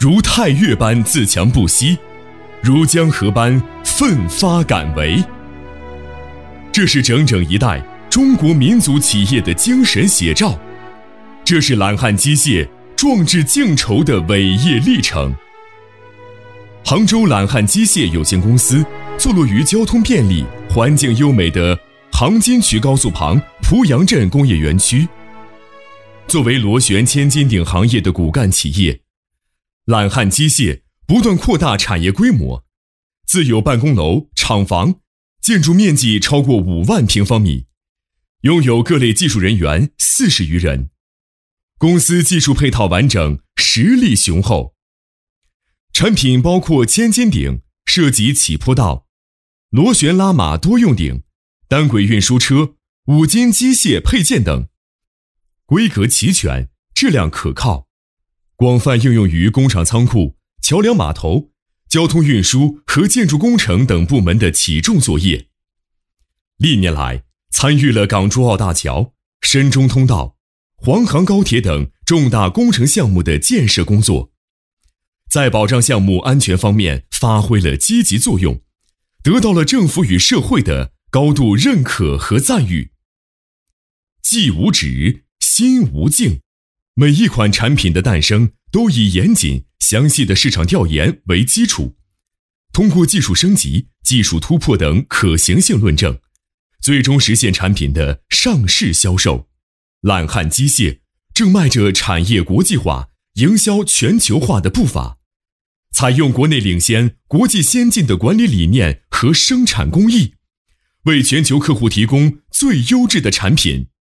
如太岳般自强不息，如江河般奋发敢为。这是整整一代中国民族企业的精神写照，这是揽汉机械壮志竞筹的伟业历程。杭州揽汉机械有限公司坐落于交通便利、环境优美的杭金渠高速旁濮阳镇工业园区。作为螺旋千斤顶行业的骨干企业，揽汉机械不断扩大产业规模，自有办公楼、厂房，建筑面积超过5万平方米，拥有各类技术人员40余人。公司技术配套完整，实力雄厚。产品包括千斤顶、涉级起坡道、螺旋拉马多用顶、单轨运输车、5金机械配件等，规格齐全，质量可靠，广泛应用于工厂仓库、桥梁码头、交通运输和建筑工程等部门的起重作业。历年来，参与了港珠澳大桥、深中通道、黄杭高铁等重大工程项目的建设工作，在保障项目安全方面发挥了积极作用，得到了政府与社会的高度认可和赞誉。技无止，心无尽，每一款产品的诞生都以严谨、详细的市场调研为基础，通过技术升级、技术突破等可行性论证，最终实现产品的上市销售。揽汉机械正迈着产业国际化、营销全球化的步伐，采用国内领先、国际先进的管理理念和生产工艺，为全球客户提供最优质的产品，